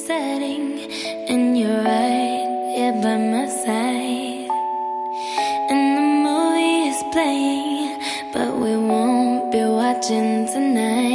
setting, and you're right here by my side. And the movie is playing, but we won't be watching tonight.